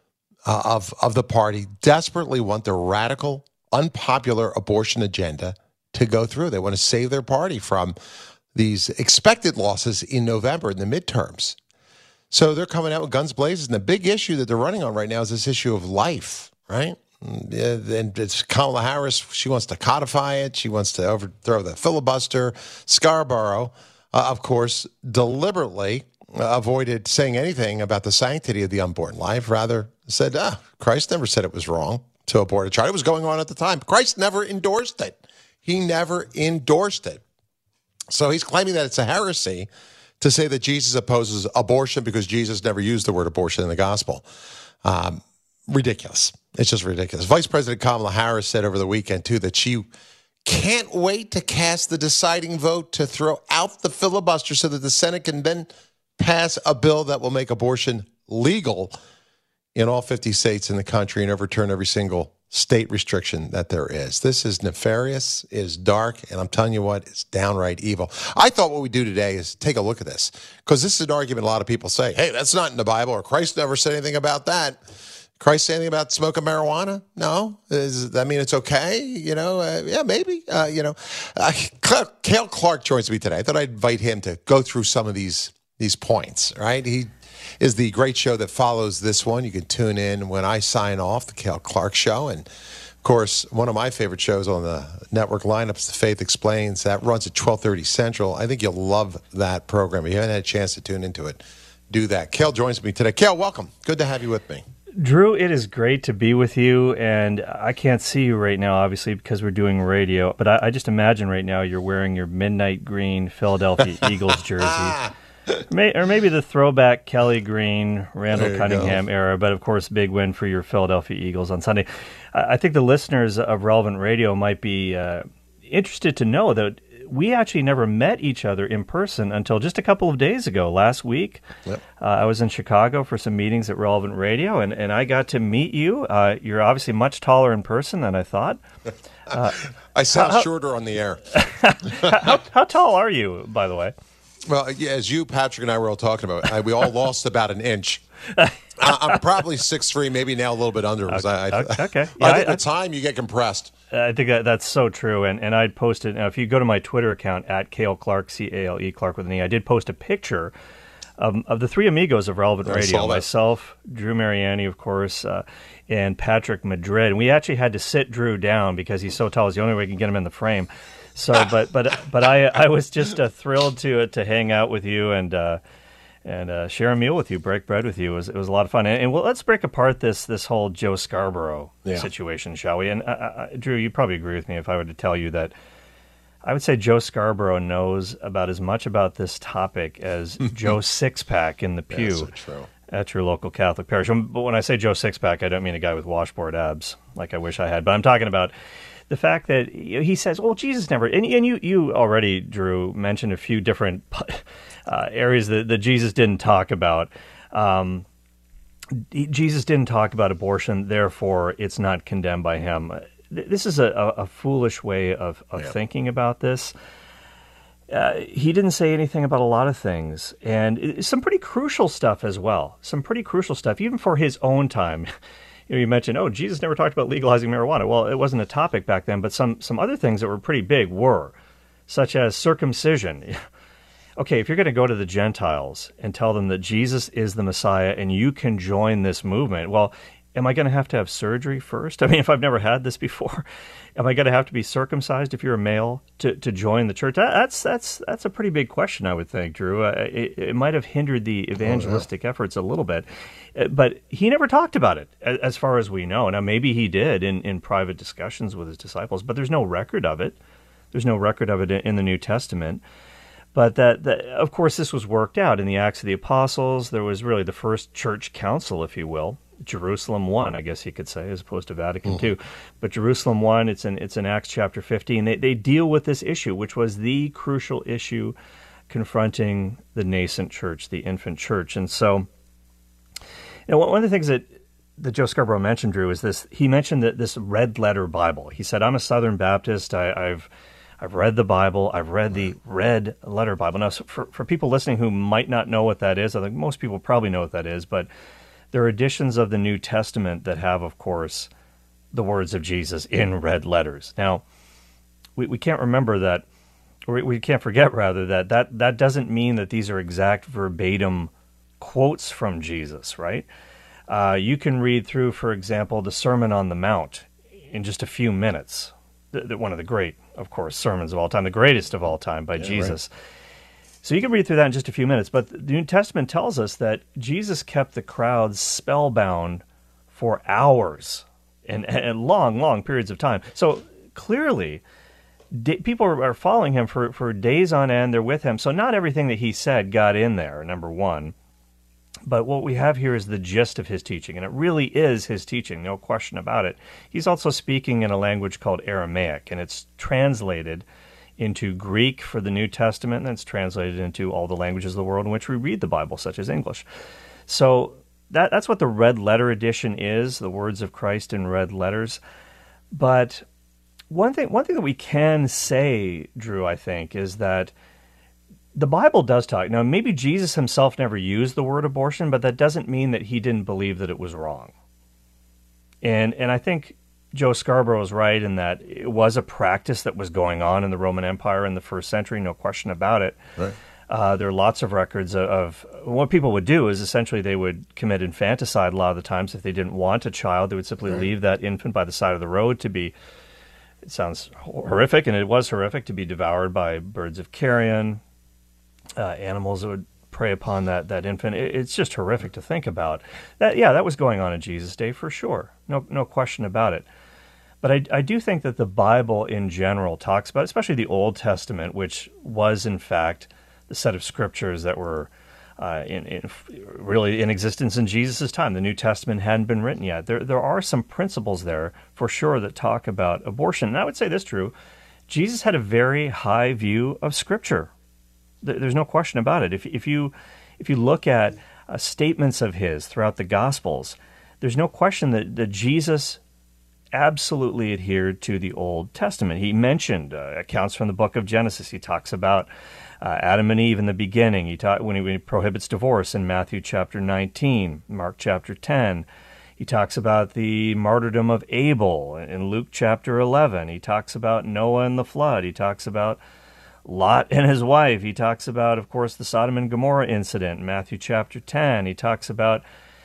uh, of, of the party desperately want the radical, unpopular abortion agenda to go through. They want to save their party from these expected losses in November in the midterms. So they're coming out with guns blazing. And the big issue that they're running on right now is this issue of life. Right? And it's Kamala Harris. She wants to codify it. She wants to overthrow the filibuster. Scarborough, uh, of course, deliberately uh, avoided saying anything about the sanctity of the unborn life. Rather said, ah, Christ never said it was wrong to abort a child. It was going on at the time. Christ never endorsed it. He never endorsed it. So he's claiming that it's a heresy to say that Jesus opposes abortion because Jesus never used the word abortion in the gospel. Um, ridiculous. It's just ridiculous. Vice President Kamala Harris said over the weekend, too, that she can't wait to cast the deciding vote to throw out the filibuster so that the Senate can then pass a bill that will make abortion legal in all fifty states in the country and overturn every single state restriction that there is. This is nefarious, it is dark, and I'm telling you what, it's downright evil. I thought what we do today is take a look at this, because this is an argument a lot of people say, hey, that's not in the Bible, or Christ never said anything about that. Christ say anything about smoking marijuana? No. Does that mean it's okay? You know, uh, yeah, maybe. Uh, you know, uh, Cale Clark joins me today. I thought I'd invite him to go through some of these these points, right? He is the great show that follows this one. You can tune in when I sign off, the Cale Clark Show. And, of course, one of my favorite shows on the network lineup is The Faith Explains. That runs at twelve thirty Central. I think you'll love that program. If you haven't had a chance to tune into it, do that. Cale joins me today. Cale, welcome. Good to have you with me. Drew, it is great to be with you, and I can't see you right now, obviously, because we're doing radio, but I, I just imagine right now you're wearing your midnight green Philadelphia Eagles jersey, May, or maybe the throwback Kelly Green, Randall Cunningham go. era, but of course, big win for your Philadelphia Eagles on Sunday. I, I think the listeners of Relevant Radio might be uh, interested to know that we actually never met each other in person until just a couple of days ago. Last week, yep. uh, I was in Chicago for some meetings at Relevant Radio, and, and I got to meet you. Uh, you're obviously much taller in person than I thought. Uh, I sound how, shorter on the air. how, how tall are you, by the way? Well, yeah, as you, Patrick, and I were all talking about, I, we all lost about an inch. I, I'm probably six three, maybe now a little bit under. Okay. I, I, okay. Yeah, I I, think I, with time, you get compressed. I think that, that's so true. And, and I'd posted, uh, if you go to my Twitter account, at Cale Clark, C A L E, Clark with an E, I did post a picture of, of the three amigos of Relevant I Radio. Myself, Drew Mariani, of course, uh, and Patrick Madrid. And we actually had to sit Drew down because he's so tall. It's the only way we can get him in the frame. So, but but but I I was just uh, thrilled to uh, to hang out with you and uh, and uh, share a meal with you, break bread with you. It was it was a lot of fun. And, and well, let's break apart this this whole Joe Scarborough yeah. situation, shall we? And uh, uh, Drew, you probably agree with me if I were to tell you that I would say Joe Scarborough knows about as much about this topic as Joe Sixpack in the pew. That's so true. At your local Catholic parish. But when I say Joe Sixpack, I don't mean a guy with washboard abs like I wish I had. But I'm talking about the fact that he says, well, Jesus never, and, and you, you already, Drew, mentioned a few different uh, areas that, that Jesus didn't talk about. Um, Jesus didn't talk about abortion, therefore it's not condemned by him. This is a, a, a foolish way of, of yeah. thinking about this. Uh, he didn't say anything about a lot of things, and some pretty crucial stuff as well. Some pretty crucial stuff, even for his own time. you know, you mentioned, oh, Jesus never talked about legalizing marijuana. Well, it wasn't a topic back then, but some, some other things that were pretty big were, such as circumcision. Okay, if you're going to go to the Gentiles and tell them that Jesus is the Messiah and you can join this movement, well, am I going to have to have surgery first? I mean, if I've never had this before, am I going to have to be circumcised if you're a male to, to join the church? That, that's that's that's a pretty big question, I would think, Drew. Uh, it, it might have hindered the evangelistic oh, yeah. efforts a little bit, uh, but he never talked about it, as, as far as we know. Now, maybe he did in, in private discussions with his disciples, but there's no record of it. There's no record of it in, in the New Testament. But that, that, of course, this was worked out in the Acts of the Apostles. There was really the first church council, if you will. Jerusalem one, I guess you could say, as opposed to Vatican two. Mm-hmm. But Jerusalem one, it's in it's in Acts chapter fifteen. They they deal with this issue, which was the crucial issue confronting the nascent church, the infant church. And so, you know, one of the things that that Joe Scarborough mentioned, Drew, is this. He mentioned that this red letter Bible. He said, "I'm a Southern Baptist. I, I've I've read the Bible. I've read the red letter Bible." Now, for for people listening who might not know what that is, I think most people probably know what that is, but there are editions of the New Testament that have, of course, the words of Jesus in red letters. Now, we, we can't remember that, or we, we can't forget, rather, that, that that doesn't mean that these are exact verbatim quotes from Jesus, right? Uh, you can read through, for example, the Sermon on the Mount in just a few minutes. The, the, one of the great, of course, sermons of all time, the greatest of all time by yeah, Jesus. Right. So you can read through that in just a few minutes, but the New Testament tells us that Jesus kept the crowds spellbound for hours and, and long, long periods of time. So clearly, di- people are following him for, for days on end. They're with him. So not everything that he said got in there, number one. But what we have here is the gist of his teaching, and it really is his teaching, no question about it. He's also speaking in a language called Aramaic, and it's translated into Greek for the New Testament, and it's translated into all the languages of the world in which we read the Bible, such as English. So that that's what the red letter edition is, the words of Christ in red letters. But one thing one thing that we can say, Drew, I think, is that the Bible does talk. Now, maybe Jesus himself never used the word abortion, but that doesn't mean that he didn't believe that it was wrong. And and I think Joe Scarborough is right in that it was a practice that was going on in the Roman Empire in the first century, no question about it. Right. Uh, there are lots of records of, of what people would do is essentially they would commit infanticide a lot of the times. If they didn't want a child, they would simply right. leave that infant by the side of the road to be, it sounds horrific, and it was horrific, to be devoured by birds of carrion, uh, animals that would prey upon that, that infant. It, it's just horrific to think about. That, yeah, that was going on in Jesus' day for sure. No, no question about it. But I, I do think that the Bible in general talks about, especially the Old Testament, which was in fact the set of scriptures that were uh, in, in really in existence in Jesus' time. The New Testament hadn't been written yet. There there are some principles there for sure that talk about abortion. And I would say this, Drew, Jesus had a very high view of Scripture. There's no question about it. If if you if you look at uh, statements of his throughout the Gospels, there's no question that, that Jesus absolutely adhered to the Old Testament. He mentioned uh, accounts from the book of Genesis. He talks about uh, Adam and Eve in the beginning. He ta- when, he, when he prohibits divorce in Matthew chapter nineteen, Mark chapter ten. He talks about the martyrdom of Abel in Luke chapter eleven. He talks about Noah and the flood. He talks about Lot and his wife. He talks about, of course, the Sodom and Gomorrah incident in Matthew chapter ten. He talks about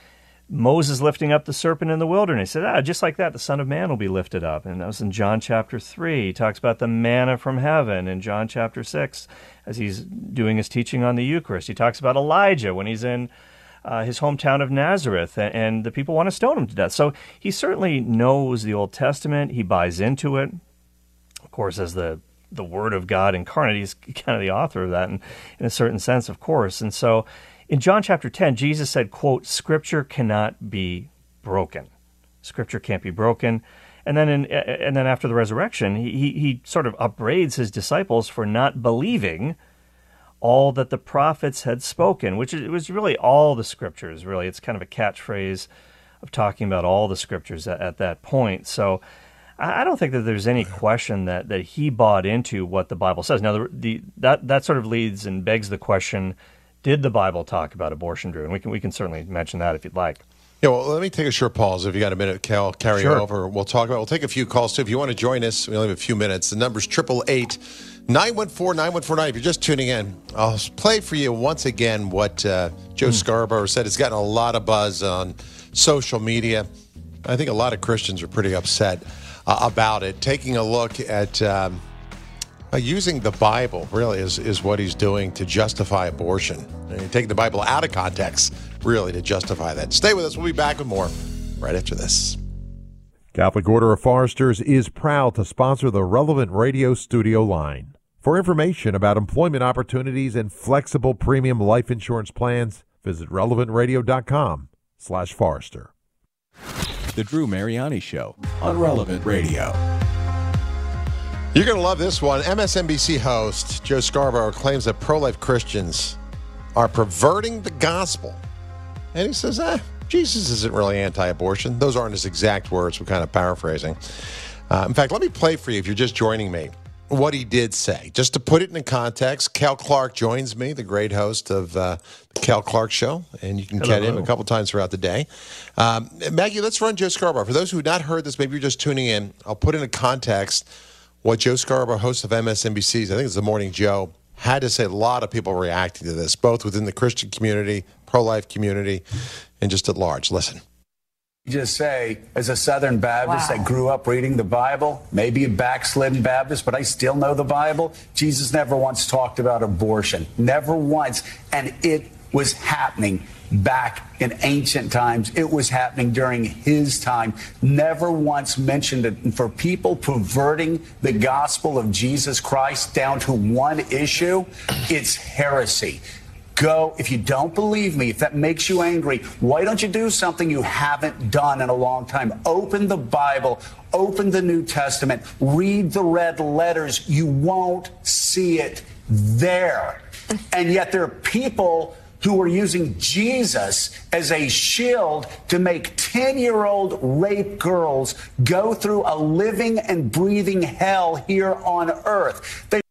Moses lifting up the serpent in the wilderness. He said, ah, just like that, the Son of Man will be lifted up. And that was in John chapter three. He talks about the manna from heaven in John chapter six as he's doing his teaching on the Eucharist. He talks about Elijah when he's in uh, his hometown of Nazareth, and, and the people want to stone him to death. So he certainly knows the Old Testament. He buys into it. Of course, as the, the Word of God incarnate, he's kind of the author of that in, in a certain sense, of course. And so in John chapter ten, Jesus said, quote, "Scripture cannot be broken." Scripture can't be broken. And then in, and then after the resurrection, he, he, he sort of upbraids his disciples for not believing all that the prophets had spoken, which it was really all the Scriptures, really. It's kind of a catchphrase of talking about all the Scriptures at, at that point. So I don't think that there's any question that, that he bought into what the Bible says. Now, the, the that, that sort of leads and begs the question, did the Bible talk about abortion, Drew? And we can we can certainly mention that if you'd like. Yeah, well, let me take a short pause. If you got a minute, Cal, carry Sure. over. We'll talk about. We'll take a few calls too. If you want to join us, we only have a few minutes. The number's triple eight nine one four nine one four nine. If you're just tuning in, I'll play for you once again what uh, Joe mm. Scarborough said. It's gotten a lot of buzz on social media. I think a lot of Christians are pretty upset uh, about it. Taking a look at um, uh, using the Bible really is is what he's doing to justify abortion. And taking the Bible out of context, really, to justify that. Stay with us. We'll be back with more right after this. Catholic Order of Foresters is proud to sponsor the Relevant Radio studio line. For information about employment opportunities and flexible premium life insurance plans, visit relevant radio dot com slash Forester. The Drew Mariani Show on Relevant Radio. You're going to love this one. M S N B C host Joe Scarborough claims that pro-life Christians are perverting the gospel. And he says, eh, Jesus isn't really anti-abortion. Those aren't his exact words. We're kind of paraphrasing. Uh, in fact, let me play for you, if you're just joining me, what he did say. Just to put it in context, Cal Clark joins me, the great host of uh, the Cal Clark Show, and you can Hello. get him a couple times throughout the day. Um, Maggie, let's run Joe Scarborough. For those who have not heard this, maybe you're just tuning in, I'll put into context what Joe Scarborough, host of M S N B C's, I think it's The Morning Joe, had to say. A lot of people reacting to this, both within the Christian community, pro-life community, and just at large. Listen. Just say, as a Southern Baptist wow. that grew up reading the Bible, maybe a backslidden Baptist, but I still know the Bible, Jesus never once talked about abortion. Never once. And it was happening back in ancient times. It was happening during his time. Never once mentioned it. And for people perverting the gospel of Jesus Christ down to one issue, it's heresy. Go, if you don't believe me, if that makes you angry, why don't you do something you haven't done in a long time? Open the Bible, open the New Testament, read the red letters. You won't see it there. And yet there are people who are using Jesus as a shield to make ten-year-old rape girls go through a living and breathing hell here on earth. They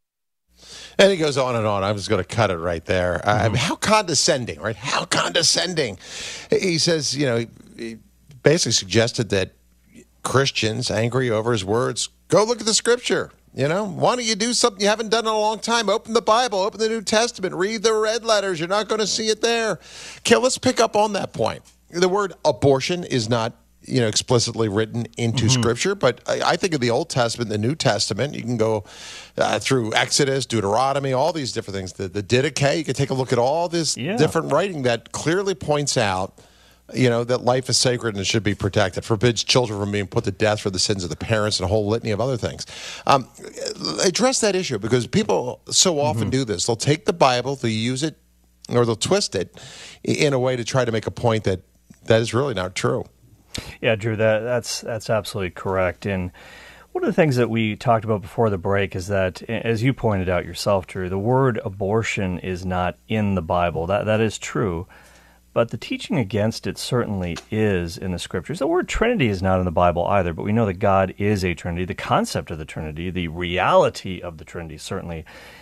And he goes on and on. I'm just going to cut it right there. Mm-hmm. I mean, how condescending, right? How condescending. He says, you know, he basically suggested that Christians, angry over his words, go look at the scripture. You know, why don't you do something you haven't done in a long time? Open the Bible, open the New Testament, read the red letters. You're not going to see it there. Okay, let's pick up on that point. The word abortion is not, you know, explicitly written into mm-hmm. Scripture, but I, I think of the Old Testament, the New Testament. You can go uh, through Exodus, Deuteronomy, all these different things. The, the Didache, you can take a look at all this yeah. different writing that clearly points out, you know, that life is sacred and should be protected, forbids children from being put to death for the sins of the parents, and a whole litany of other things. Um, address that issue, because people so often mm-hmm. do this. They'll take the Bible, they'll use it, or they'll twist it in a way to try to make a point that that is really not true. Yeah, Drew, that, that's that's absolutely correct. And one of the things that we talked about before the break is that, as you pointed out yourself, Drew, the word abortion is not in the Bible. That that is true. But the teaching against it certainly is in the Scriptures. The word Trinity is not in the Bible either, but we know that God is a Trinity. The concept of the Trinity, the reality of the Trinity certainly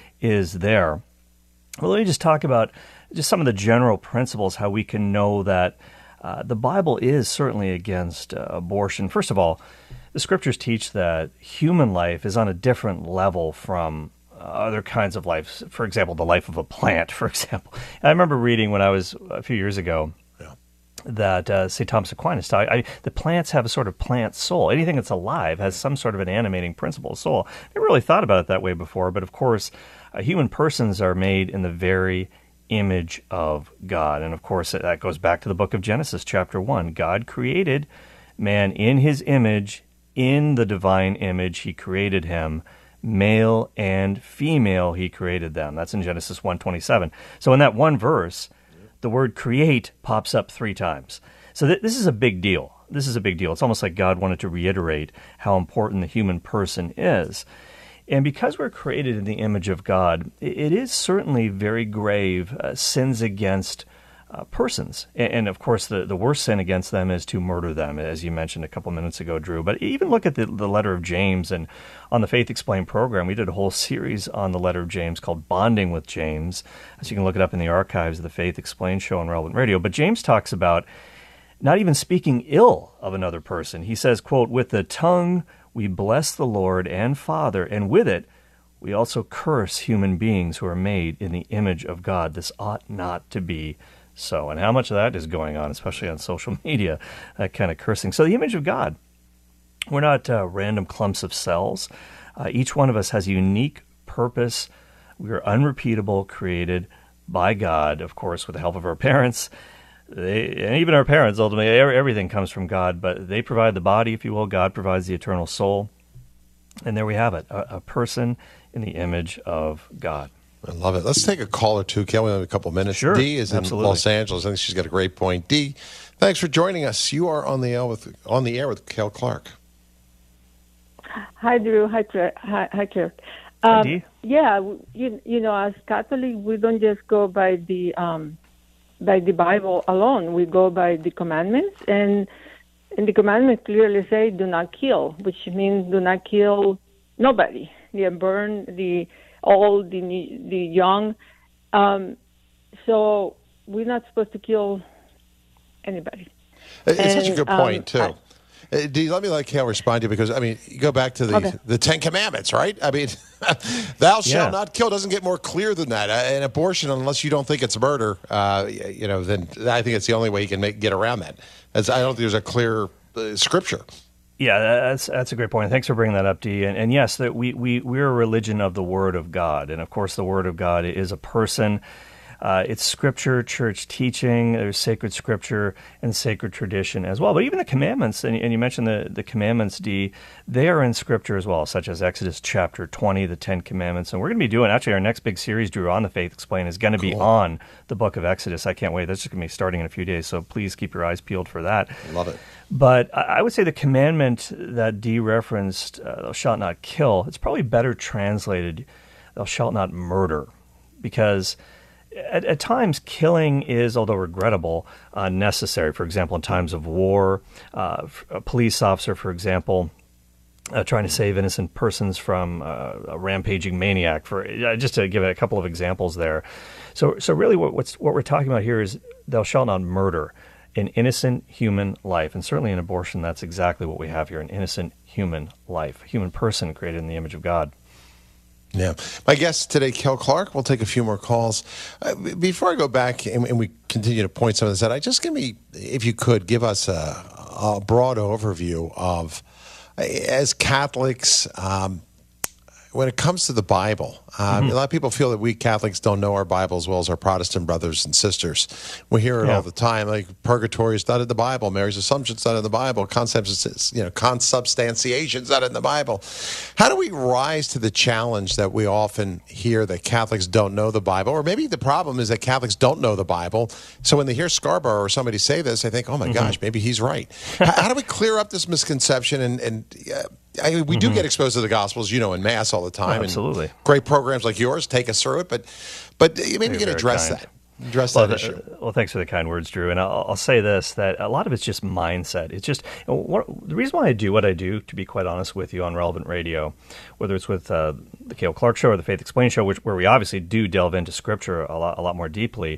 is there. Well, let me just talk about just some of the general principles, how we can know that uh, the Bible is certainly against uh, abortion. First of all, the Scriptures teach that human life is on a different level from other kinds of life. For example, the life of a plant, for example. I remember reading when I was a few years ago yeah. that uh, Saint Thomas Aquinas taught, I, the plants have a sort of plant soul. Anything that's alive has some sort of an animating principle soul. I never really thought about it that way before, but of course, uh, human persons are made in the very image of God. And of course, that goes back to the book of Genesis, chapter one. God created man in his image, in the divine image, he created him. Male and female, he created them. That's in Genesis one twenty-seven. So in that one verse, the word create pops up three times. So th- this is a big deal. This is a big deal. It's almost like God wanted to reiterate how important the human person is. And because we're created in the image of God, it, it is certainly very grave uh, sins against Uh, persons. And, and of course, the, the worst sin against them is to murder them, as you mentioned a couple minutes ago, Drew. But even look at the, the letter of James. And on the Faith Explained program, we did a whole series on the letter of James called Bonding with James. So you can look it up in the archives of the Faith Explained show on Relevant Radio. But James talks about not even speaking ill of another person. He says, quote, with the tongue we bless the Lord and Father, and with it we also curse human beings who are made in the image of God. This ought not to be so. And how much of that is going on, especially on social media, that kind of cursing. So the image of God, we're not uh, random clumps of cells. Uh, each one of us has a unique purpose. We are unrepeatable, created by God, of course, with the help of our parents. They, and even our parents, ultimately, everything comes from God, but they provide the body, if you will. God provides the eternal soul. And there we have it, a, a person in the image of God. I love it. Let's take a call or two. Can we have a couple minutes? Sure, Dee is in absolutely. Los Angeles. I think she's got a great point. Dee, thanks for joining us. You are on the air with, on the air with Cale Clark. Hi, Drew. Hi, Kirk. Hi, hi, Kirk. Hi, Um, Dee. yeah, you, you know, as Catholic, we don't just go by the um, by the Bible alone. We go by the commandments, and and the commandments clearly say, "Do not kill," which means do not kill nobody. They burn the old, the the young. Um, so we're not supposed to kill anybody. It's and, such a good point, um, too. Uh, Dee, let me let Cale respond to you because, I mean, you go back to the Okay. the Ten Commandments, right? I mean, thou shalt Yeah. not kill doesn't get more clear than that. Uh, an abortion, unless you don't think it's murder, uh, you know, then I think it's the only way you can make, get around that. As I don't think there's a clear uh, scripture. Yeah, that's that's a great point. Thanks for bringing that up, Dee. And, and yes, that we, we, we're a religion of the Word of God. And, of course, the Word of God is a person. Uh, it's scripture, church teaching, there's sacred scripture and sacred tradition as well. But even the commandments, and, and you mentioned the, the commandments, Dee, they are in scripture as well, such as Exodus chapter twenty, the Ten Commandments. And we're going to be doing, actually, our next big series, Drew, on the Faith Explained is going to be on the book of Exodus. I can't wait. That's just going to be starting in a few days, so please keep your eyes peeled for that. Love it. But I I would say the commandment that Dee referenced, uh, thou shalt not kill, it's probably better translated, thou shalt not murder, because At, at times, killing is, although regrettable, uh, necessary. For example, in times of war, uh, a police officer, for example, uh, trying to save innocent persons from uh, a rampaging maniac. For uh, just to give a couple of examples there. So, so really, what, what's what we're talking about here is thou shalt not murder an innocent human life, and certainly in abortion, that's exactly what we have here: an innocent human life, a human person created in the image of God. Yeah. My guest today, Cale Clark. We'll take a few more calls. Uh, before I go back and, and we continue to point some of this out, I just give me, if you could, give us a, a broad overview of, as Catholics, um, when it comes to the Bible, um, Mm-hmm. a lot of people feel that we Catholics don't know our Bible as well as our Protestant brothers and sisters. We hear it Yeah. all the time, like purgatory is not in the Bible, Mary's Assumption is not in the Bible, concepts, you know, consubstantiation is not in the Bible. How do we rise to the challenge that we often hear that Catholics don't know the Bible? Or maybe the problem is that Catholics don't know the Bible. So when they hear Scarborough or somebody say this, they think, oh my Mm-hmm. gosh, maybe he's right. how, how do we clear up this misconception? And, and uh, I mean, we do Mm-hmm. get exposed to the Gospels, you know, in Mass all the time. Oh, absolutely. And great programs like yours take us through it, but but maybe you You're can very address kind. that. Address Well, that the- issue. well, thanks for the kind words, Drew. And I'll, I'll say this, that a lot of it's just mindset. It's just, what, the reason why I do what I do, to be quite honest with you, on Relevant Radio, whether it's with uh, the Cale Clark Show or the Faith Explained Show, which, where we obviously do delve into Scripture a lot, a lot more deeply,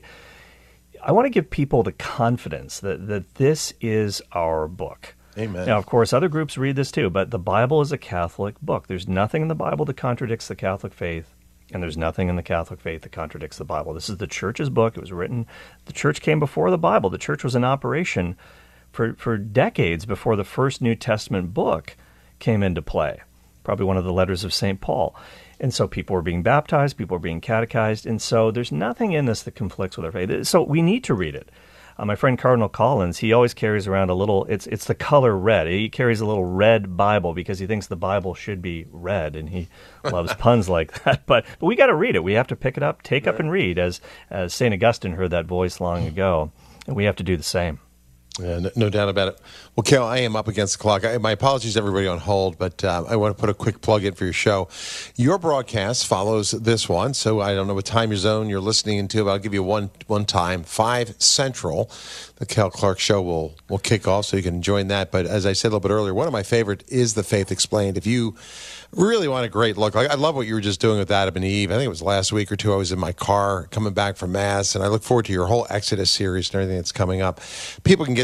I want to give people the confidence that, that this is our book. Amen. Now, of course, other groups read this too, but the Bible is a Catholic book. There's nothing in the Bible that contradicts the Catholic faith, and there's nothing in the Catholic faith that contradicts the Bible. This is the Church's book. It was written, the Church came before the Bible. The Church was in operation for, for decades before the first New Testament book came into play, probably one of the letters of Saint Paul. And so people were being baptized, people were being catechized, and so there's nothing in this that conflicts with our faith. So we need to read it. Uh, my friend Cardinal Collins, he always carries around a little, it's it's the color red. He carries a little red Bible because he thinks the Bible should be red, and he loves puns like that. But, but we got to read it. We have to pick it up, take up and read, as, as Saint Augustine heard that voice long ago. And we have to do the same. Yeah, no, no doubt about it. Well, Cale, I am up against the clock. I, my apologies to everybody on hold, but uh, I want to put a quick plug in for your show. Your broadcast follows this one, so I don't know what time your zone you're listening to, but I'll give you one one time, five Central. The Cale Clark Show will will kick off, so you can join that. But as I said a little bit earlier, one of my favorite is The Faith Explained. If you really want a great look, like I love what you were just doing with Adam and Eve. I think it was last week or two. I was in my car coming back from Mass, and I look forward to your whole Exodus series and everything that's coming up. People can get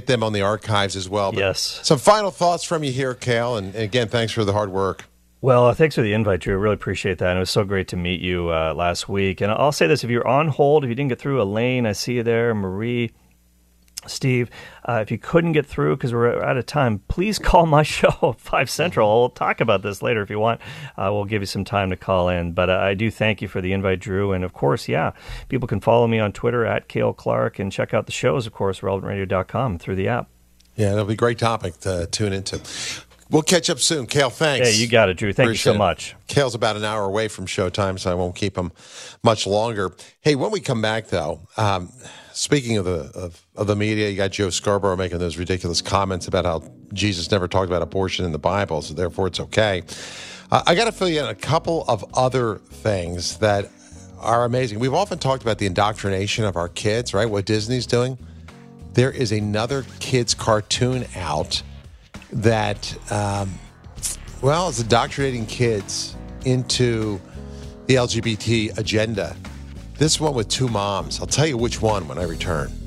get them on the archives as well. But yes. Some final thoughts from you here, Cale. And, and again, thanks for the hard work. Well, uh, thanks for the invite, Drew. I really appreciate that. And it was so great to meet you uh, last week. And I'll say this, if you're on hold, if you didn't get through, Elaine, I see you there, Marie, Steve, uh, if you couldn't get through because we're out of time, please call my show, five Central. We'll talk about this later if you want. Uh, we'll give you some time to call in. But uh, I do thank you for the invite, Drew. And, of course, yeah, people can follow me on Twitter, at Cale Clark, and check out the shows, of course, relevant radio dot com through the app. Yeah, it'll be a great topic to tune into. We'll catch up soon. Cale, thanks. Hey, you got it, Drew. Thank Appreciate you so much. It. Cale's about an hour away from showtime, so I won't keep him much longer. Hey, when we come back, though, um, speaking of the of, of the media, you got Joe Scarborough making those ridiculous comments about how Jesus never talked about abortion in the Bible, so therefore it's okay. Uh, I got to fill you in a couple of other things that are amazing. We've often talked about the indoctrination of our kids, right? What Disney's doing. There is another kids' cartoon out that, um, well, is indoctrinating kids into the L G B T agenda. This one with two moms. I'll tell you which one when I return.